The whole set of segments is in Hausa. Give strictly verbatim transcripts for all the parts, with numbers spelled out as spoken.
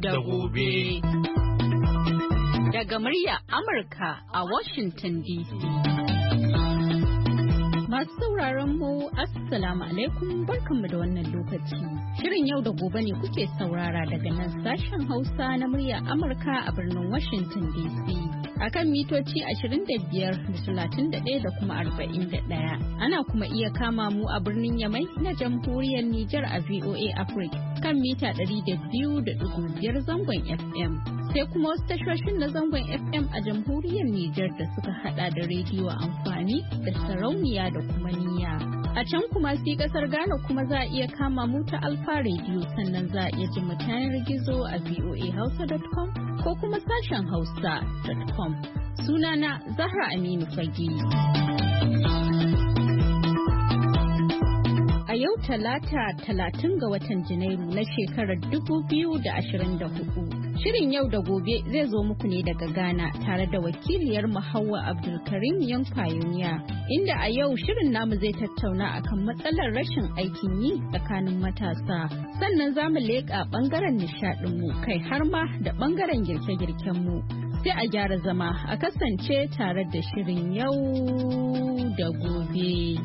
da gobe. Daga murya Amurka a Washington D C. Masu sauraron mu Assalamu alaikum, barkanmu da wannan lokaci. Shirin yau da gobe ne kuke saurara daga nan sashen Hausa na murya Amurka a birnin Washington D C. Akan mitoci ashirin da biyar da talatin da ɗaya da kuma arba'in da ɗaya. Ana kuma iya kama mu a birnin Yamai na jamhuriyar Nijar a V O A Africa kan mita ɗari da biyu da ɗigo biyar zangon F M. Sai kuma wasu tashoshin na zangon F M a jamhuriyar Nijar da suka hada da rediyo amfani da sarauniya da kuma niyya. A can kuma sai kasar Ghana kuma za a iya kama mu ta Alfa Radio, sannan za a iya jin mu ta yanar gizo a v o a hausa dot com ko kuma sashen hausa dot com. Sunana Zahra Aminu Fage. A yau talata talatin ga watan Janairu na shekarar dubu biyu da ashirin da hudu. Shirin yau da gobe zai zo muku ne daga Ghana tare da wakiliyar mu Hauwa Abdulkarim Young Pioneer, inda a yau shirin namu zai tattauna akan matsalar rashin aikin yi tsakanin matasa. Sannan za mu leƙa ɓangaren nishaɗinmu kai har ma da ɓangaren girke-girkenmu. Sai a gyara zama a kasance tare da shirin yau da gobe.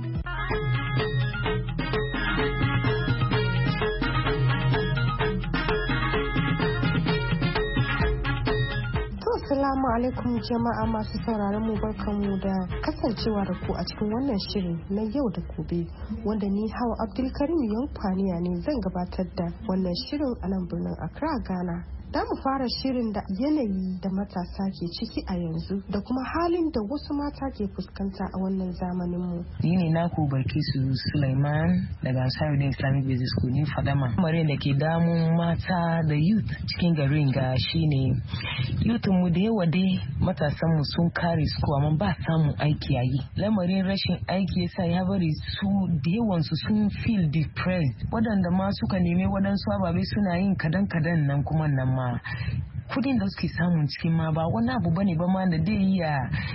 Assalamu alaikum jama'a masu sauraron mu, barkanmu da kasancewa da ku a cikin wannan shirin na yau da gobe, wanda ni Hawa Abdulkarim Young Pioneer ne zan gabatar da wannan shirin a nan birnin Accra, Ghana. Da mu fara shirin da yanayi da matasa ke ciki a yanzu da kuma halin da wasu mata ke fuskanta a wannan zamanin mu. Ni ne naku Barkisu Sulaiman daga Ansarudin Islamic Business School ni Fadama. Lamarin da ke damun mata da youth cikin garin ga shine youth mu da yawa dai matasan mu sun kare school amma ba samun aiki a yi. Lamarin rashin aiki yasa ya bari su da yawan su sun feel depressed. Wadanda ma suka nemi wadansu ababe suna yin kadan-kadan nan kuma nan ma kudin da suke samun cikin ma ba wani abu bane ba ma da dai iya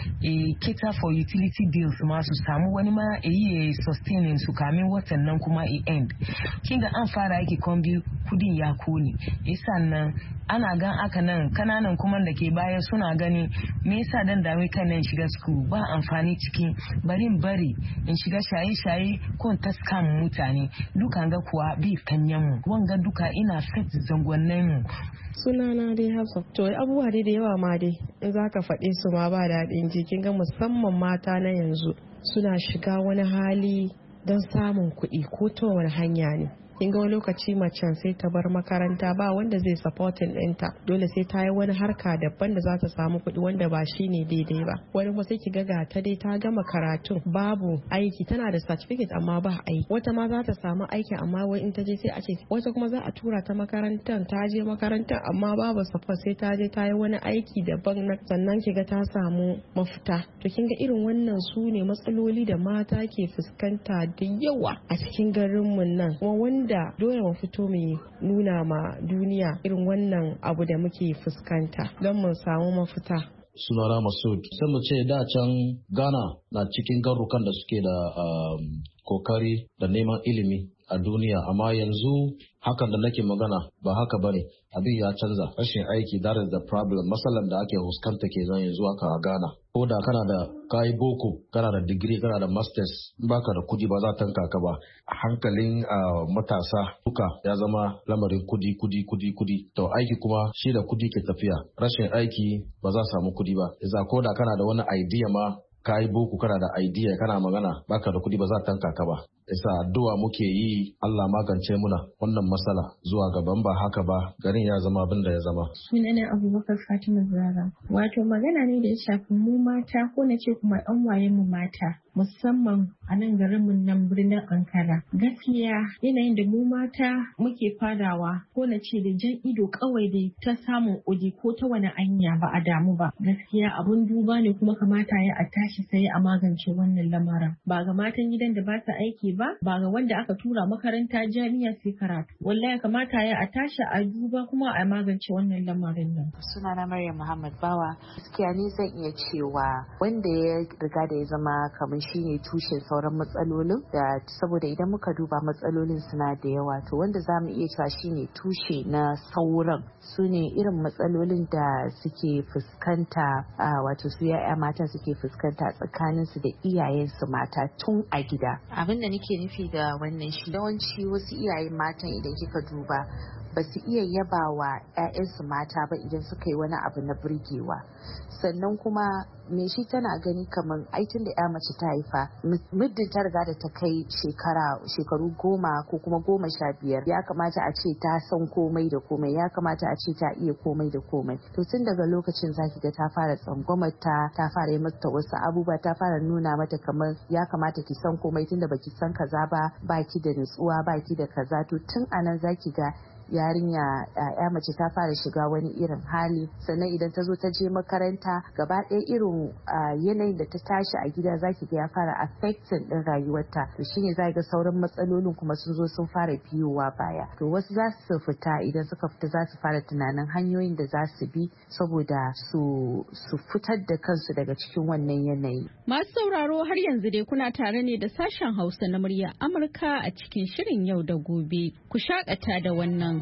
cater for utility bills ma su samu wani ma a yi sustaining su kamin watan nan kuma a end. Kin ga an fara aiki kon biyu kudin ya kone, yasa nan ana gan aka nan kananan kuma da ke baya suna gani me yasa dan dame kan nan shiga school ba amfani cikin barin bari in shiga shaye-shaye ko ta scam mutane dukan ga kuwa bi kanyan mu wanga duka ina fit zangonnin mu. Sunana dai Hafsa. To abubuwa dai da yawa ma dai in za ka faɗe su ma ba daɗin ji. Kin ga musamman mata na yanzu suna shiga wani hali don samun kuɗi ko ta wani hanya ne. Kin ga wani lokaci macen sai ta bar makaranta ba wanda zai supporting ɗinta, dole sai ta yi wani harka daban da za ta samu kuɗi wanda ba shi ne daidai ba. Wani kuma sai ki ga ga ta dai ta gama karatun babu aiki, tana da certificate amma ba aiki. Wata ma za ta samu aiki amma wai in ta je sai a ce, wata kuma za a tura ta makarantar, ta je makarantar amma babu support, sai ta je ta yi wani aiki daban na sannan ki ga ta samu mafita. To kin ga irin wannan su ne matsaloli da mata ke fuskanta da yawa a cikin garinmu nan, kuma wanda da dole mu fito mu nuna ma duniya irin wannan abu da muke fuskanta don mu samu mafita. Sunana Masud. Sai mu ce da can Ghana na cikin garukan da suke da um, kokari da neman ilimi a duniya, amma yanzu hakan da nake magana ba haka bane, abin ya canza. Rashin aiki, that is the problem. Matsalan da ake fuskanta kenan yanzu haka a Ghana. Ko da kana da kai boko, kana da digiri, kana da masters, baka da kudi ba za ta tanka ka ba. Hankalin uh, matasa duka ya zama lamarin kudi kudi kudi kudi. To aiki kuma shi da kudi ke tafiya. Rashin aiki ba za samu kudi ba. Iza ko da kana da wani idea ma, kai boko kana da idea kana magana baka da kudi ba za ta tanka ka ba. Isa addu'a muke yi Allah magance muna wannan matsala zuwa gaban, ba haka ba garin ya zama abin da ya zama. Sunana Abubakar Fatima Zara. Wato magana ne da ya shafi mu mata, ko na ce kuma ɗan wayen mu mata, musamman a nan garin mu nan birnin Ankara. Gaskiya yanayin da mu mata muke fadawa, ko na ce da jan ido kawai da ta samun kuɗi ko ta wani anya ba a damu ba. Gaskiya abun duba ne, kuma kamata ya a tashi sai a magance wannan lamarin. Ba ga matan gidan da ba su aiki ba ba ga wanda aka tura makaranta jami'a sai karatu. Wallahi kamata ya a tashi a duba kuma a magance wannan lamarin nan. Sunana Maryam Muhammad Bawa. Gaskiya ni zan iya cewa wanda ya riga da ya zama kamar shine tushen sauran matsalolin, da saboda idan muka duba matsalolin suna da yawa, to wanda zamu iya cewa shine tushe na sauran su ne irin matsalolin da suke fuskanta a wato su ya'ya mata suke fuskanta tsakanin su da iyayensu mata tun a gida. Abin da nake nufi da wannan shi yawanci wasu iyayen matan idan kika duba ba su iya yaba wa 'ya'yansu mata ba idan suka yi wani abu na burgewa. Sannan kuma me shi tana gani kamar aikin da 'ya mace ta haifa muddin ta riga da ta kai shekara shekaru goma ko kuma goma sha biyar ya kamata a ce ta san komai da komai, ya kamata a ce ta iya komai da komai. To tun daga lokacin zaki ga ta fara tsangwamar ta ta fara yi mata wasu abubuwa, ta fara nuna mata kamar ya kamata ki san komai tunda baki san kaza ba, baki da nutsuwa, baki da kaza. To tun anan zaki ga yarinya ya mace ta fara shiga wani irin hali. Sannan idan ta zo ta je makaranta gaba ɗaya irin yanayin da ta tashi a gida zaki ga ya fara affecting din rayuwarta. To shine zaki ga sauran matsalolin kuma sun zo sun fara biyowa baya. To wasu za su fita, idan suka fita za su fara tunanin hanyoyin da za su bi saboda su su fitar da kansu daga cikin wannan yanayi. Masu sauraro har yanzu dai kuna tare ne da sashen Hausa na murya Amurka a cikin shirin yau da gobe. Ku shakata da wannan.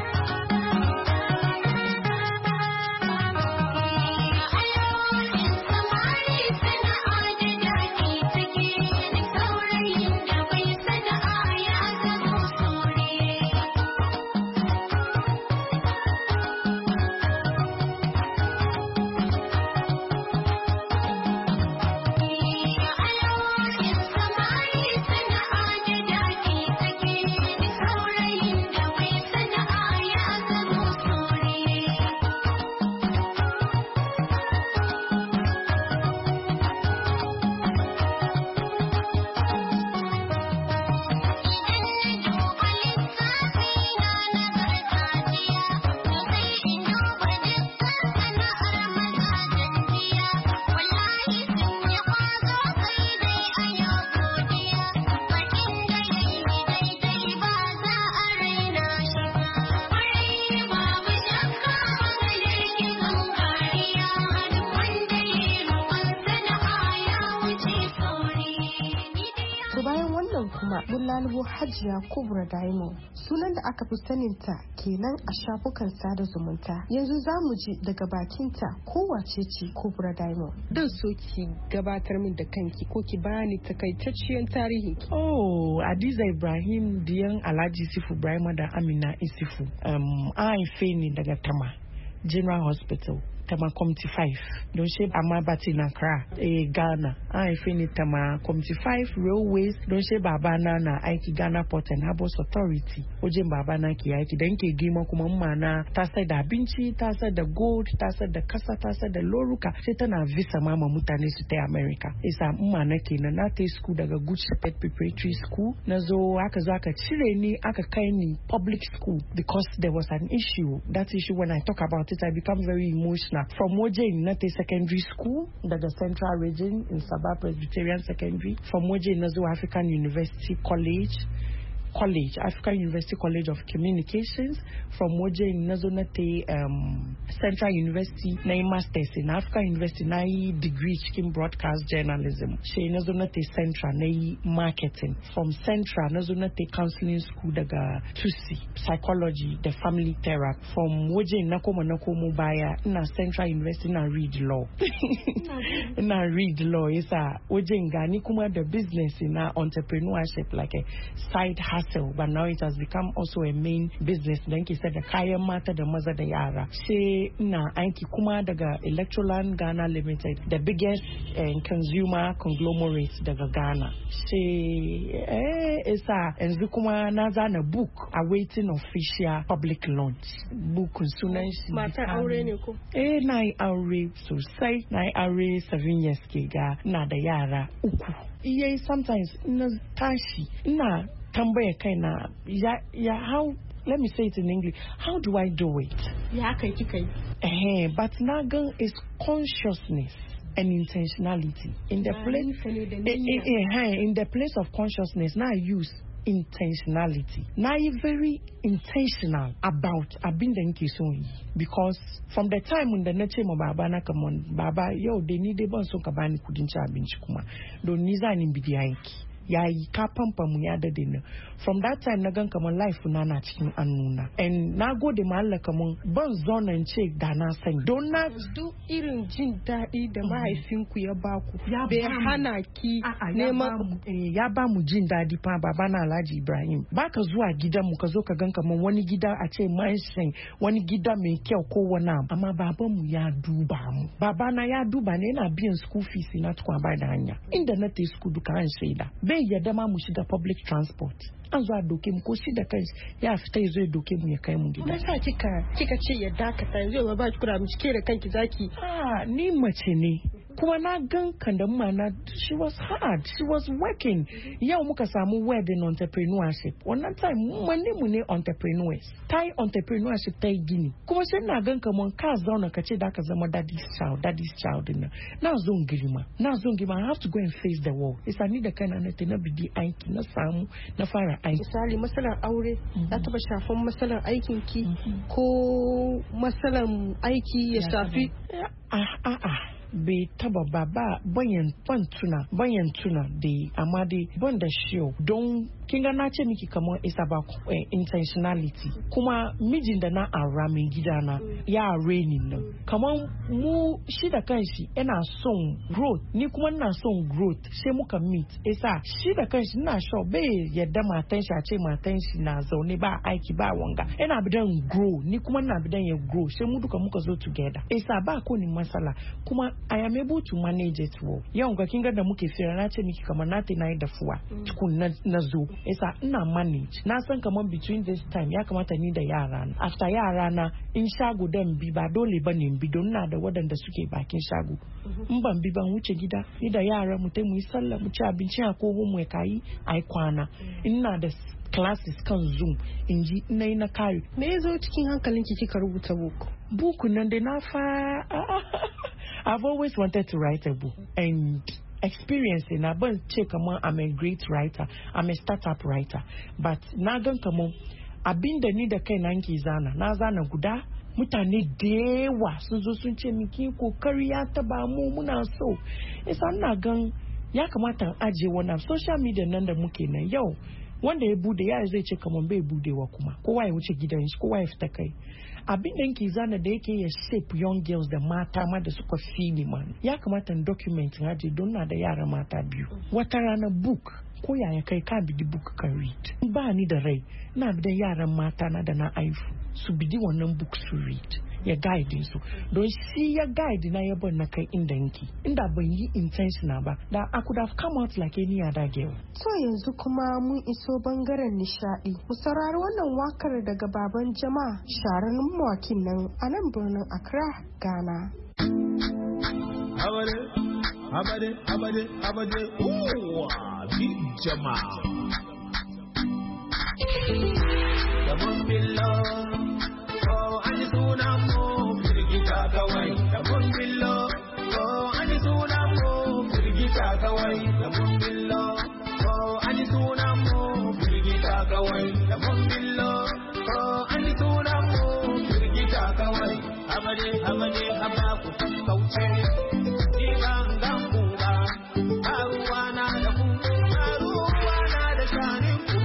mun lalubo Hajiya Kubra Daimo, sunan da aka fi saninta kenan a shafukan sada zumunta. Yanzu za mu ji daga bakinta kowace ce Kubra Daimo. Dan so ki gabatar min da kanki ko ki bani takaitacciyar tarihi. Oh, Adiza Ibrahim diyan Alhaji Isifu Ibrahim da Amina Isifu. Um, an haife ni daga Tama General Hospital. Tama Community five don she amma bati na Accra eh Ghana. An haife ni Tama Community five Railways don she babana na aiki Ghana Port and Harbours Authority. Wajen babana ke aiki dan ke girma kuma mana ta sai da abinci, ta sai da gold, ta sai da kasa, ta sai da loruka. Sai tana visa mama mutane su ta America. Isa mana kenan na ta school daga Good Shepherd Preparatory School. Na zo aka zo aka cire ni aka kai ni public school because there was an issue. That issue when I talk about it I become very emotional. From Moje Nate Secondary School, daga Central Region in Sabah Presbyterian Secondary. From Moje Nazo African University College, College, African University College of Communications. From Moje Nazo Nate um, Central University, na Masters in African University, na degree in Broadcast Journalism. She Nazo Nate Central, na Marketing. From Central Nazo Nate Counseling School, daga Tusi, Psychology, the Family Therapy. From Moje Nakomo Nakomo Baya, na Central University, na Read Law. Na Read Law is a Oje Ngani kuma the business in entrepreneurship like a side hustle, but now it has become also a main business. Then he said the kayan mata da maza da yara. She na aiki kuma daga Electroland Ghana Limited, the biggest uh, consumer conglomerate daga Ghana. She eh isa enzu kuma na zana book awaiting official public launch. Book sunan shi mata aure ne ko? Eh na aure sosai, na aure seven years ke ga na da yara uku. Iye sometimes na tashi na tambaya kaina ya ya how let me say it in English, how do I do it? Ya kai kika yi. Eh but na gan is consciousness and intentionality. In the place, in the place of consciousness, now I use intentionality. Now you're very intentional about abin da nke so yi, because from the time when the nature of baba na come on baba yo they need ban so ka bani kudin ci abinci kuma don ni za ni bidi aiki yayi ka pampa mu ya da dinna. From that time na gan kaman life na na cikin annuna, and na gode ma Allah kaman ban zo nan ce da na sani don na duk irin jin daɗi da mahaifinku ya baku bai hana ki neman ya ba mu jin daɗi fa baba na Alhaji Ibrahim. Baka zuwa gidan mu ka zo ka gan kaman wani gida a ce mansion wani gida mai kyau ko wani abu, amma baban mu ya duba mu. Baba na ya duba ne yana biyan school fees na tukwa ba da hanya inda na te school duka an shaida bai yadda ma mu shiga public transport. An zuwa doke mu ko shi da kai ya fita yazo ya doke mu ya kai mu gida. Me yasa kika kika ce ya dakata yanzu ba ki kura mu cike da kanki zaki? Ah, ni mace ne. Kuma na gan kandamma na she was hard, she was working. Yau muka samu wedding entrepreneurship. Wannan time mun ne mu ne entrepreneurs. Ta yi entrepreneurship ta yi gini. Kuma sai na gan kaman ka zauna ka ce da ka zama daddy's child, daddy's child din nan. Na zo girma. Na zo girma I have to go and face the world. Isa ni da kaina na na bidi aiki na samu na fara aiki. Misali masalan aure ya taba shafan masalan aikin ki ko masalan aiki ya shafi ah ah ah bai taba ba ba bayan ban tuna bayan tuna da amma dai ban da shiyo don kin ga na ce miki kamar is about uh, intentionality. Kuma mijin da na aura mai gida na ya reni nan kamar mu shi da kanshi yana son growth ni kuma ina son growth sai muka meet isa shi da kanshi ina sure bai yadda matan shi a ce matan shi na zaune ba aiki ba wanga yana bidan grow ni kuma ina bidan ya grow sai mu duka muka zo together isa ba ko ni masala kuma I am able to manage it well. Yau ga kin ga da muke fira na ce miki kamar na ta nayi dafuwa tukun na zo isa ina manage na san kamar between this time ya kamata ni da yara na after yara na in shago dan bi ba dole bane bi don na da wadanda suke bakin shago in ban bi ban wuce gida ni da yara mu tai mu yi sallah mu ci abinci a ko mu kai ai kwana ina da classes kan Zoom in ji ina yi na kare. Me ya zo cikin hankalinki kika rubuta book? Book nan da na fa I've always wanted to write a book and experiencing na ban ce kamar I'm a great writer, I'm a startup writer, but na gan kamar abinda ni da kai na nke zana na zana guda mutane da yawa sun zo sun ce miki kokari ya taba mu muna so isa na gan ya kamata aje wannan social media nan da muke nan yau wanda ya bude ya zai ce kamar bai budewa kuma kowa ya wuce gidan shi kowa ya fita kai abin da yake zana da yake ya shape young girls da mata ma da suka fili man ya kamata in document haje don na da yara mata biyu wata rana book ko yaya kai ka bidi book kan read ba ni da rai na bi da yaran mata na da na aifu su bidi wannan book su read ya guide su don shi ya guide na ya bar na kai inda yake inda ban yi intentional ba da I could have come out like any other girl. So yanzu kuma mun iso bangaren nishadi mu saurari wannan wakar daga baban jama'a shahararren mawakin nan a nan birnin Accra, Ghana. Abade abade abade abade ooh big jama'a Come below oh ani suna mo firgita kawai Come below oh ani suna mo firgita kawai Come below oh ani suna mo firgita kawai Come below oh ani suna mo firgita kawai Abade abade abaku kauce Iban kuba aruwana da ku aruwana da shanin ku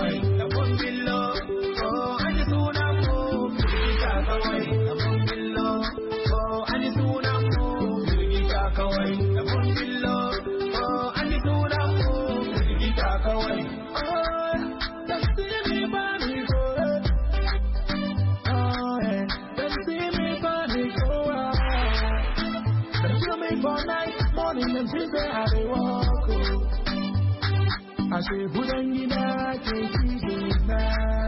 Come on, sleep all night, morning them still say I dey walk. I say good and gida ke kidina.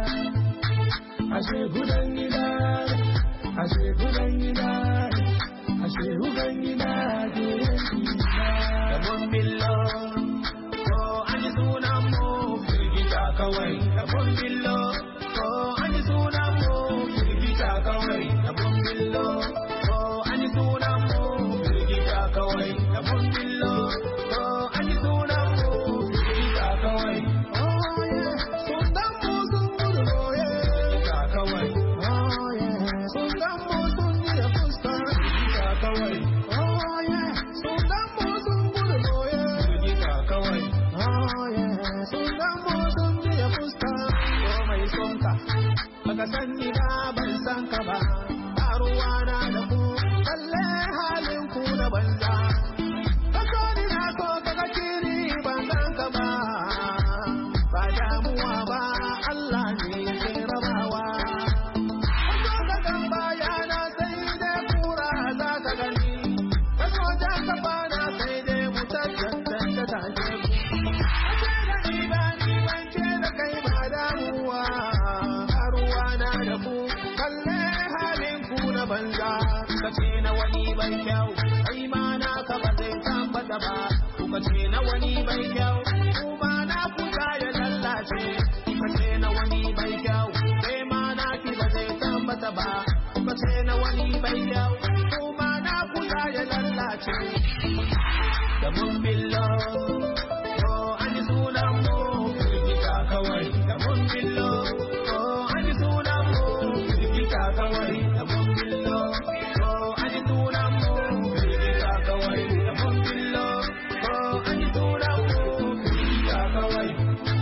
I say good and gida. I say good and gida. I say good and gida ke kidina. The one below, oh, I just wanna move. Firgita kawai, the one below, oh, I just wanna move. Firgita kawai, the one below, oh, I just wanna move. Firgita kawai, the one below, oh, I just wanna move. Firgita kawai, oh yeah, so that moves on the road, yeah. Firgita kawai, oh yeah, so that moves on the poster. Firgita kawai, oh yeah, so that moves on the road, yeah. Firgita kawai, oh yeah, so that moves on the poster. Oh my sonka, baka sani ba ban san ka ba, ruwa na da ku, kalle halin ku na banza. Ka so ni na so ka ga kiri ban san ka ba, ba damuwa ba Allah ne ke rabawa. Ka so ka gan bayana sai dai kura za ka gani, ka so jan kafa na sai dai mutar jantan ta tashe ku. Ka ce da ni ba ni ban ce da kai ba damuwa, ruwa na da ku, kalle halin ku na banza. Ka ce na wani bai kyau, kai ma na ka ba zai tabbata ba. Ka ce na wani bai kyau, kuma na ku ya lallace. Ka ce na wani bai kyau, kai ma na ki ba zai tabbata ba. Ka ce na wani bai kyau, kuma na ku ya lallace. Da mun billo, oh an ji sunan mu, firgita kawai. Da mun billo, oh an ji sunan mu, firgita kawai. Da mun billo, oh an ji sunan mu, firgita kawai. Da mun billo, oh an ji sunan mu, firgita kawai.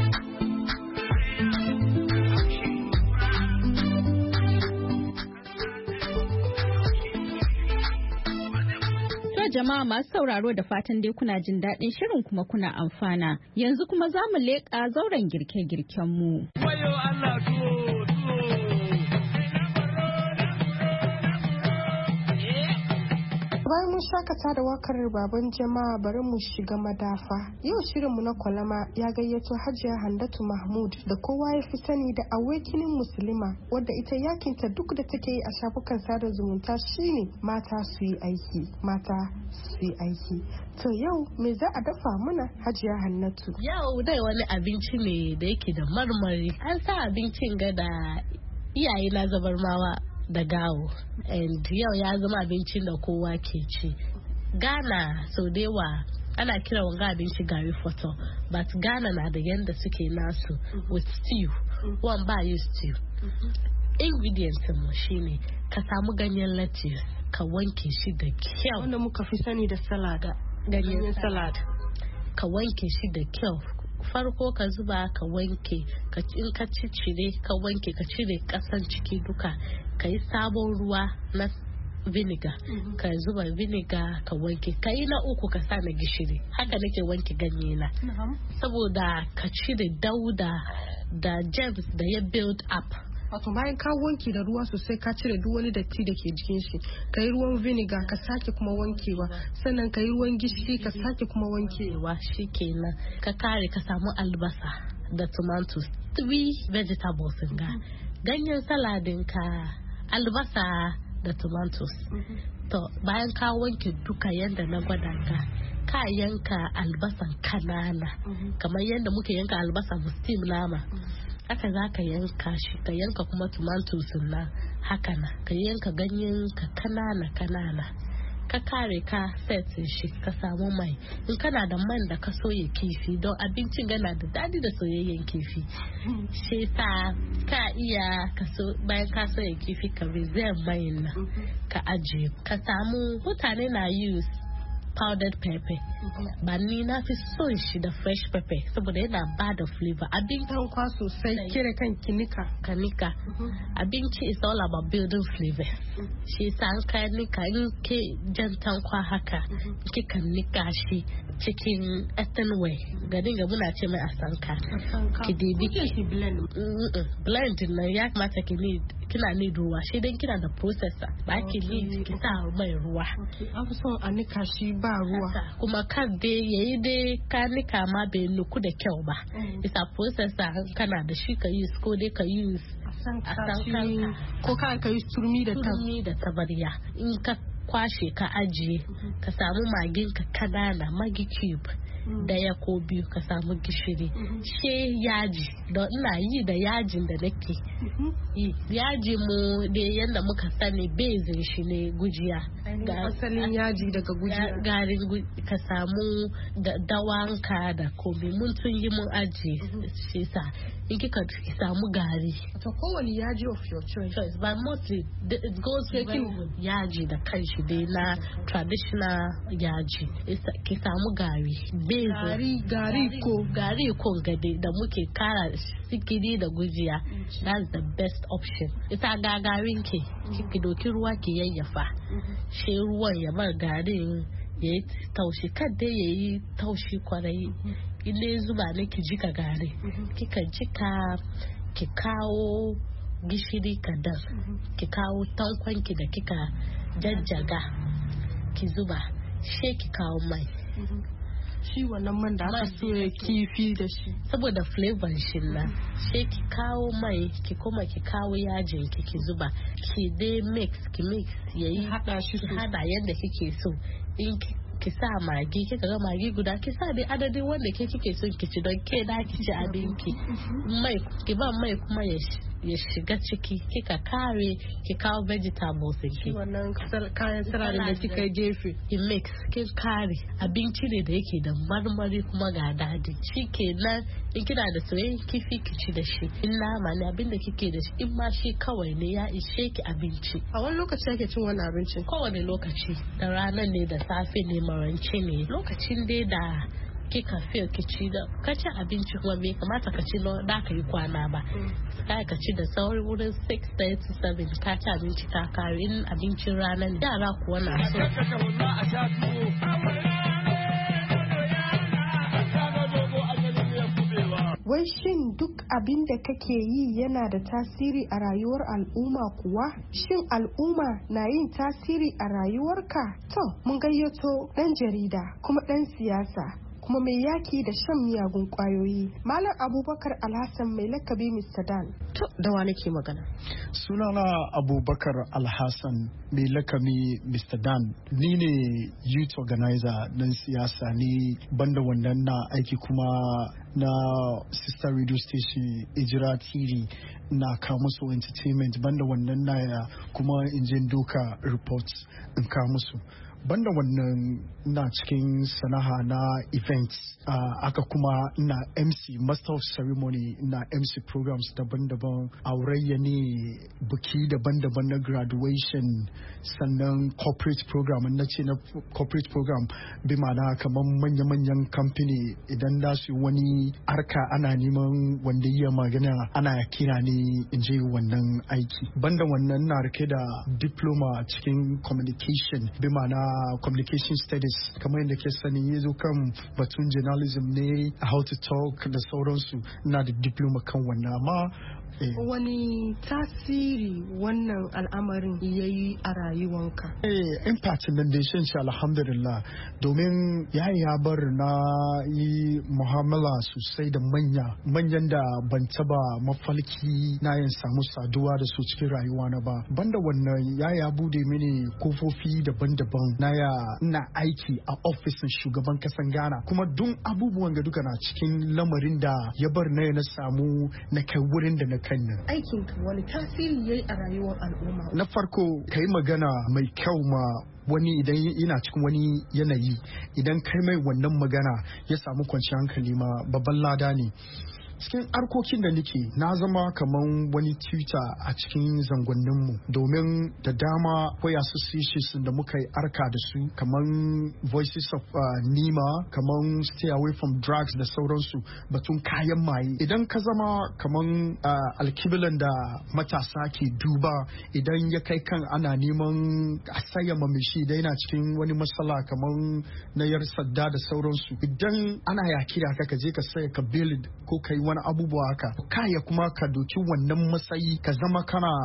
To jama'a masu sauraro da fatan dai kuna jin daɗin shirin kuma kuna amfana. Yanzu kuma za mu leƙa zauren girke-girken mu. Wayo Allah tuwo tuwo. Bayan mun shakata da wakar baban jama'a bari mu shiga madafa. Yau shirinmu na kwalama ya gayyato Hajiya Handatu Mahmud da kowa ya fi sani da Awakening Muslima, wadda ita yakinta duk da take yi a shafukan sada zumunta shine mata su yi aiki, mata su yi aiki. To yau me za a dafa muna Hajiya Hannatu? Yau dai wani abinci ne da yake da marmari. An sa abincin ga da iyaye na zabarmawa da gawo, and yau ya zama abincin da kowa ke ci. Ghana sau da yawa ana kira wanga abinci gari foto, but Ghana na da yanda suke nasu with stew. Wan ba yi stew. Ingredients mu shine ka samu ganyen lettuce, ka wanke shi da kyau. Wanda muka fi sani da salad. Ganyen salad. Ka wanke shi da kyau. Farko ka zuba ka wanke, ka in ka ciccire ka wanke ka cire kasan ciki duka, ka yi sabon ruwa na vinegar, mm-hmm. ka zuba vinegar ka wanke, ka yi na uku ka sa na gishiri. Haka nake wanke ganye na, mm-hmm. saboda ka cire dauda da germs da ya build up. Wato bayan ka wanke da ruwa sosai ka cire duk wani datti da ke jikin shi, ka yi ruwan vinegar ka sake kuma wankewa, sannan ka yi ruwan gishiri ka sake kuma wankewa. Shi kenan ka kare ka samu albasa da tomatoes, three vegetables ga ganyen saladin ka, albasa da tomatoes. To bayan ka wanke duka yanda na gwada ka, ka yanka albasan kanana kamar yadda muke yanka albasa mu steam nama. Haka za ka yanka shi, ka yanka kuma tomatoes na haka na, ka yanka ganyen ka kanana kanana, ka kare ka set shi, ka samu mai. In kana da man da ka soya kifi, don abincin gana da dadi da soyayyen kifi, shi sa ka iya ka so bayan ka soya kifi ka reserve mai na ka ajiye. Ka samu mutane na use powdered pepper, ba ni na fi son shi da fresh pepper saboda yana ba da flavor. Abinci kwa sosai kire kan kinika kanika. Abinci is all about building flavor. Shi sa an kai nika in ke jantan kwa haka ki kan nika shi cikin earthen way. Ga dinga muna ce mai asanka. Ki dibi ki blend. Blend na ya kamata ki need kina need ruwa shi dan kina da processor ba ki need ki sa mai ruwa an fi son a nika shi ba ruwa kuma kan dai yayi dai ka nika ma bai nuku da kyau ba isa processor kana da shi ka use ko dai ka use a san kanka ko ka ka use turmi da turmi da tabarya in ka kwashe ka ajiye ka samu magin ka kanana magi cube daya ko biyu ka samu gishiri she yaji don ina yi da yajin da nake yaji mu da yanda muka sani bezin shi ne gujiya asalin yaji daga gujiya garin ka samu dawanka da komi mun tun yi mun ajiye shi sa in kika samu gari to kowane yaji of your choice choice but mostly it goes with yaji da kanshi dai na traditional yaji ki samu gari gari gari ko gari ko gade da muke kara sikiri da gujiya that's the best option ita gagarin ki ki doki ruwa ki yayyafa shi ruwan ya bar garin ya yi taushi kada ya yi taushi kwarai ile zuba ne ki jika gari kika jika ki kawo gishiri kadan ki kawo tankwanki da kika jajjaga ki zuba she ki kawo mai shi wannan man da aka soya kifi da shi saboda flavor shi na she ki kawo mai ki kuma ki kawo yajin ki ki zuba ki dai mix ki mix yayi hada shi hada yadda kike so in ki sa magi kika ga magi guda ki sa dai adadin wanda ke kike son ki ci don ke da ki ci abinki mai ki ba mai kuma ya ya shiga ciki kika kare ki kawo vegetables ki wannan kayan salad da kika gefe ki mix ki kare abinci ne da yake da marmari kuma ga dadi shikenan in kina da soyayyen kifi ki ci da shi in nama ne abin da kike da shi in ma shi kawai ne ya ishe ki abinci a wani lokaci ake cin wannan abincin kowane lokaci da ranar ne da safe ne marance ne lokacin dai da kika feel ki ci da ka ci abinci kuma bai kamata ka ci da ka yi kwana ba kai ka ci da sauri wurin six to seven ka ci abinci ka kare in abincin ranar yara kuwa na so wai shin duk abin da kake yi yana da tasiri a rayuwar al'umma kuwa? Shin al'umma na yin tasiri a rayuwarka? To, mun gayyato ɗan jarida kuma ɗan siyasa kuma mai yaki da shan miyagun kwayoyi Malam Abubakar Alhassan mai lakabi Mister Dan. To, da wa nake magana? Sunana Abubakar Alhassan mai lakabi Mister Dan. Ni ne youth organizer dan siyasa ni banda wannan na aiki kuma na sister radio station Ijira T V na kawo musu entertainment banda wannan na ya kuma injin doka reports in kawo musu. Banda wannan na cikin sana'a na events uh, aka kuma na M C master of ceremony na M C programs daban-daban aurayya ne buki daban-daban na graduation sannan corporate program na ce na corporate program bi ma'ana kamar manya-manyan company idan da su wani arka ana neman wanda iya magana ana kira ne in je wannan aiki banda wannan na rike da diploma cikin communication bi ma'ana communication studies kamar yadda ke sani ya zo kan batun journalism ne how to talk da sauransu na da diploma kan wannan amma Eh. Wani tasiri wannan al'amarin ya yi a rayuwanka? Eh, impact nan da shi alhamdulillah domin ya ya bar na yi muhammala sosai da manya manyan da ban taba mafalki na yin samu saduwa da su cikin rayuwa na ba banda wannan ya ya bude mini kofofi daban-daban na ya ina aiki a ofisin shugaban kasan Ghana kuma duk abubuwan ga duka na cikin lamarin da ya bar na na samu na kai wurin da na aikin ka wani tasiri yayi a rayuwar al'umma? Na farko ka yi magana mai kyau ma wani idan yana cikin wani yanayi idan kai mai wannan magana ya samu kwanciyar hankali ma babban lada ne. Cikin harkokin da nake na zama kaman wani tutor a cikin zangonninmu domin da dama akwai associations da muka yi arka da su kaman Voices of uh, Nima kaman Stay Away from Drugs da sauransu batun kayan maye idan ka zama kaman uh, alkibilan da matasa ke duba idan ya kai kan ana neman a saya mamishi da yana cikin wani matsala kaman na yar sadda da sauransu idan ana ya kira ka ka je ka saya ka build ko kai wani abubuwa haka kaya kuma ka doki wannan matsayi ka zama kana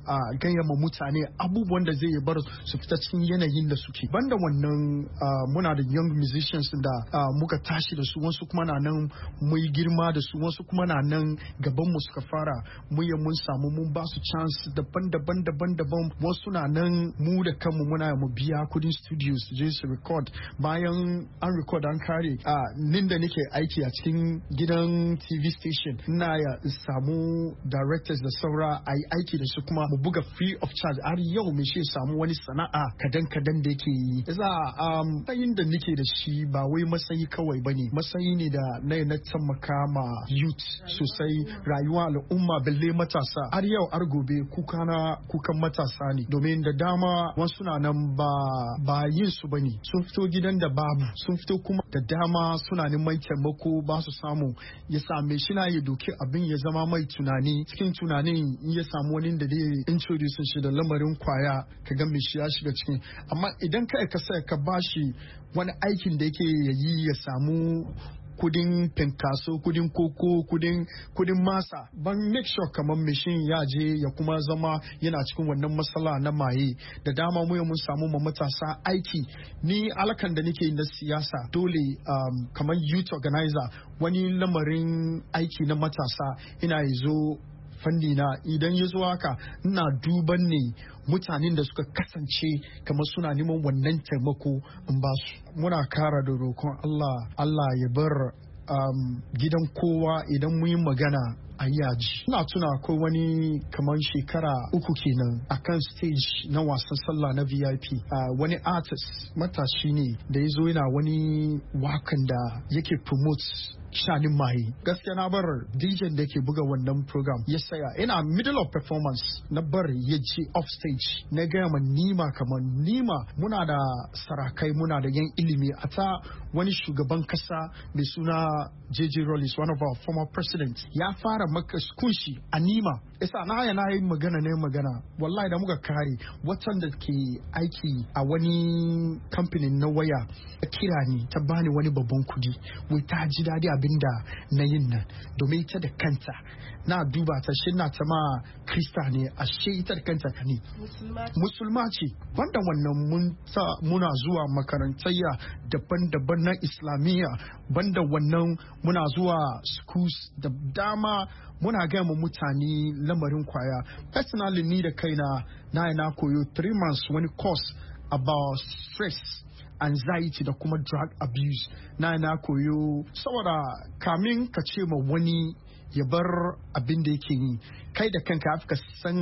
gaya ma mutane abubuwan da zai bar su fita cikin yanayin da suke. Banda wannan muna da young musicians da muka tashi da su, wasu kuma na nan mu yi girma da su, wasu kuma na nan gaban mu suka fara mu yi mun samu mun ba su chance daban-daban daban-daban. Wasu na nan mu da kanmu muna mu biya kudin studios su je su record. Bayan an record an kare a nin da nake aiki a cikin gidan T V station, ina ya samu directors da saura a yi aiki da su kuma mu buga free of charge. Har yau mai shi samu wani sana'a kadan-kadan da yake yi. Yasa um, matsayin da nake da shi ba wai matsayi kawai bane, matsayi ne da na na taimaka ma youth sosai, rayuwa al'umma balle matasa. Har yau har gobe kuka na kukan matasa ne, domin da dama wasu na nan ba ba yin su bane, sun fito gidan da babu, sun fito kuma da dama suna neman taimako ba su samu. Ya same shi na ya doki abin ya zama mai tunani, cikin tunanin ya samu wani da zai introduce shi da lamarin kwaya, ka ga me shi ya shiga cikin. Amma idan kai ka sai ka bashi wani aikin da yake yi ya samu kudin pinkaso, kudin koko, kudin kudin masa, ban make sure kamar mishin ya je ya kuma zama yana cikin wannan matsala na maye. Da dama mu mun samu ma matasa aiki. Ni alakan da nake na siyasa dole um, kamar youth organizer, wani lamarin aiki na matasa ina zo fanni na. Idan ya zo haka ina duban ne mutanen da suka kasance kamar suna neman wannan taimako in ba su. Muna kara da roƙon Allah Allah ya bar um, gidan kowa idan mu yi magana a yaji. Ina tuna akwai wani kamar shekara uku kenan akan stage na wasan sallah na V I P. Uh, wani artist matashi ne da ya zo yana wani wakan da yake promote shanin maye. Gaskiya na bar D J da ke buga wannan program ya saya, ina middle of performance na bar ya je off stage. Na gaya ma nima kamar nima muna da sarakai, muna da yan ilimi. A ta wani shugaban kasa mai suna J J Rollins, one of our former presidents, ya fara maka kunshi a nima. Isa na ya na yi magana ne magana wallahi da muka kare watan da ke aiki a wani kamfanin na waya ta kira ni ta bani wani babban kudi, wai ta ji dadi abinda na yin nan, domin ita da kanta na duba ta shi na ta ma krista ne, ashe ita da kanta ka ne musulma ce. Banda wannan mun ta muna zuwa makarantayya daban-daban na islamiyya, banda wannan muna zuwa schools da dama muna gaya ma mutane lamarin kwaya. Personally ni da kaina na na koyo three months wani course about stress, anxiety da kuma drug abuse. Na na koyo saboda kamin ka ce ma wani ya bar abin da yake yi, kai da kanka afka san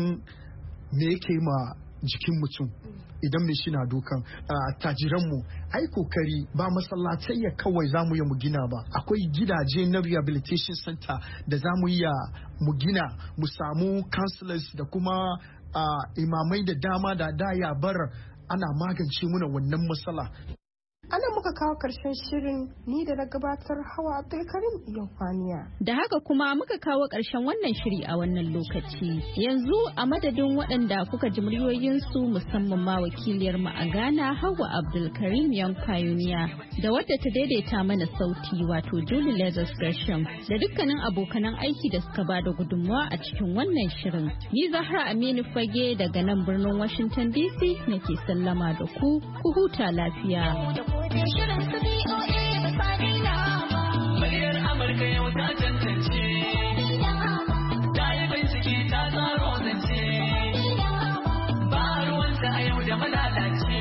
me yake ma jikin mutum. Idan mai shi na dokan tajiranmu ai kokari ba masallatai ya kawai za mu yi mu gina ba, akwai gidaje na rehabilitation center da za mu yi mu gina, mu samu counselors da kuma imamai da dama da da ya bar ana magance muna wannan matsala. Ana muka kawo karshen shirin, ni da na gabatar Hawa Abdulkarim Yankwaniya. Da haka kuma muka kawo karshen wannan shiri a wannan lokaci. Yanzu a madadin waɗanda kuka ji muryoyinsu, musamman ma wakiliyar mu a Ghana Hawa Abdulkarim Yankwaniya, da wadda ta daidaita mana sauti wato Julie Lazarus Gresham, da dukkanin abokanan aiki da suka bada gudunmawa a cikin wannan shirin. Ni Zahra Aminu Fage daga nan birnin Washington D C nake sallama da ku, ku huta lafiya. Shirin su B O A ba sa daina ba. Muryar Amurka yau ta tantance. Ta yi bincike ta tsaro zance. Ba ruwanta a yau da malalace.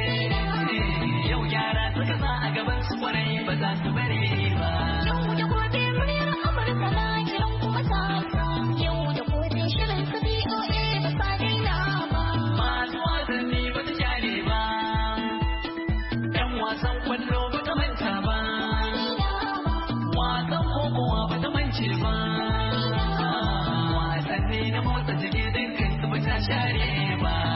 Yau gyara suka sa a gaban su kwarai ba za su bare ba. Yau da gobe muryar Amurka na kiran kuma sa. Yau da gobe shirin su B O A ba sa daina ba. Masu wasanni ba ta share ba. Wasan kwallo ba ta manta ba, wasan kokowa ba ta mance ba, wasanni na motsa jiki dukkan su ba ta share ba.